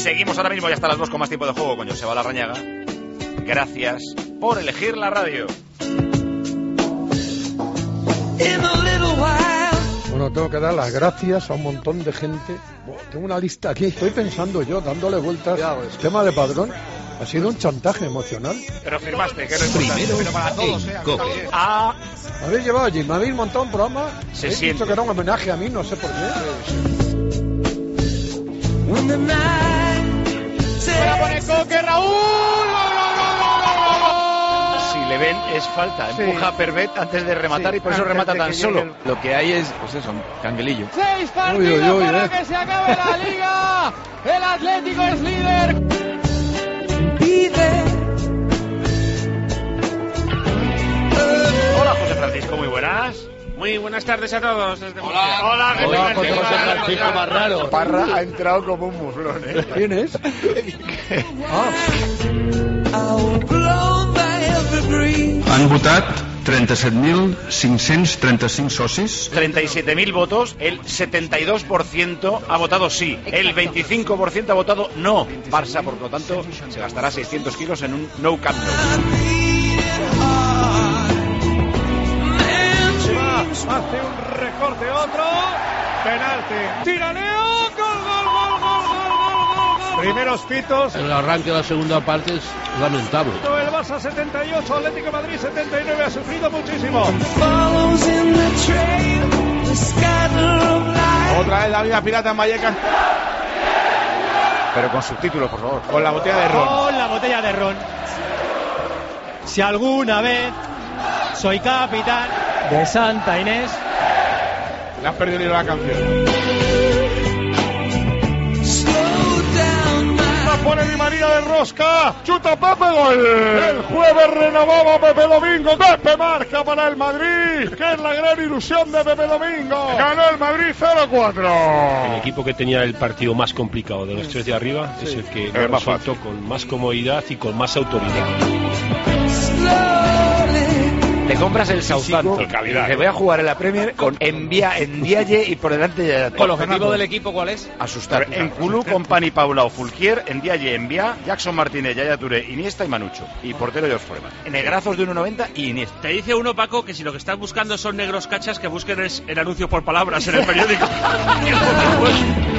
Seguimos ahora mismo y hasta las 2 con más tiempo de juego con Joseba Larrañaga. Gracias por elegir la radio. Bueno, tengo que dar las gracias a un montón de gente. Tengo una lista aquí, estoy pensando yo, dándole vueltas. El tema de Padrón ha sido un chantaje emocional. Pero firmaste, que no es primero, pero para todos, Habéis llevado allí, me habéis montado un programa. Se habéis siente dicho que era un homenaje a mí, no sé por qué. ¡Fuera por el Coque, Raúl! Si le ven, es falta. Empuja a Pervet antes de rematar y por eso remata tan solo. Lo que hay es, pues eso, un canguelillo. 6 partidos para que se acabe la liga. El Atlético es líder. Hola, José Francisco, muy buenas. Muy buenas tardes a todos. Hola, José Francisco más raro. Parra ha entrado como un muflón, ¿eh? ¿Quién es? Han votat 37.535 socis. 37.000 votos, el 72% ha votado sí, el 25% ha votado no. Barça, por lo tanto, se gastará 600 kilos en un no camp no. Hace un recorte, otro. Penalti. Tiraneo. Gol, gol, gol, gol, gol, gol, gol. Primeros pitos. El arranque de la segunda parte es lamentable. El Barça 78, Atlético de Madrid 79, ha sufrido muchísimo. Otra vez la vida pirata en Vallecas. Pero con subtítulos, por favor. Con la botella de ron. Con la botella de ron. Si alguna vez soy capitán de Santa Inés. Le has perdido el hilo a la canción. La pone Di María de rosca. Chuta Pepe, gol. El jueves renovaba Pepe Domingo. Pepe marca para el Madrid, que es la gran ilusión de Pepe Domingo. Ganó el Madrid 0-4. El equipo que tenía el partido más complicado de los tres de arriba es el que lo resuelto con más comodidad y con más autoridad. Te compras el Southampton. Te voy a jugar en la Premier con Ndiaye y por delante ya. ¿El objetivo del equipo cuál es? Asustar. En Culú, Company, Paula o Fulquier, Ndiaye, Envía, Jackson Martínez, Yaya Touré, Iniesta y Manucho. Y portero George Foreman. Negrazos de 1,90 y Iniesta. Te dice uno, Paco, que si lo que estás buscando son negros cachas, que busquen el anuncio por palabras en el periódico.